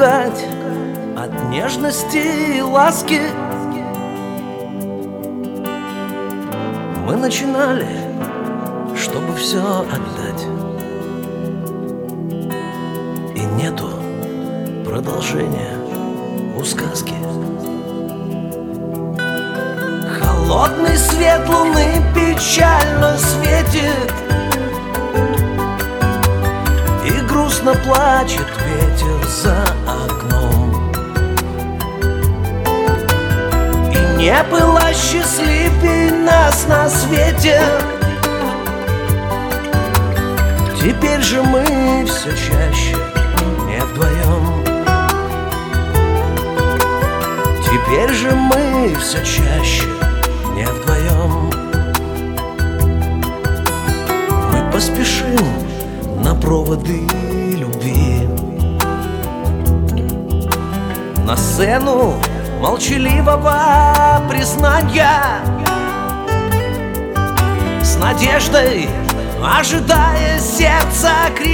привыкать от нежности и ласки. Мы начинали, чтобы все отдать, и нету продолжения у сказки. Холодный свет луны печально светит, и грустно плачет ветер за окном. И не было счастливей нас на свете. Теперь же мы все чаще не вдвоем. Теперь же мы все чаще не вдвоем. Мы поспешим на проводы любви, на сцену молчаливого признания, с надеждой ожидая сердца крик.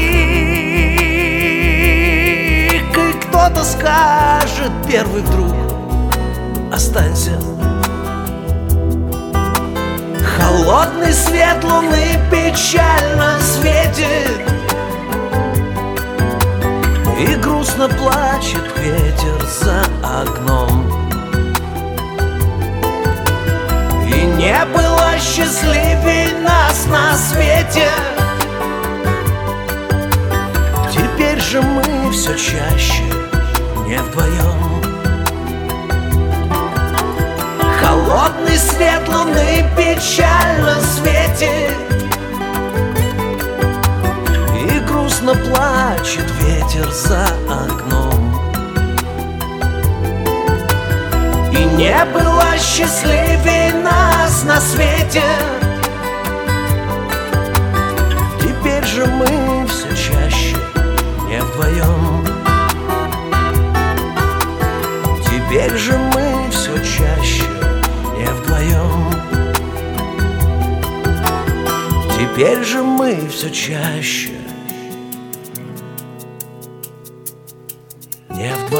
И кто-то скажет первый вдруг: останься. Холодный свет луны печально светит, и грустно плачет ветер за окном. И не было счастливей нас на свете. Теперь же мы все чаще не вдвоем. Холодный свет луны печально светит, и грустно плачет ветер за окном. И не было счастливей нас на свете. Теперь же мы все чаще не вдвоем. Теперь же мы все чаще не вдвоем. Теперь же мы все чаще не вдвоем.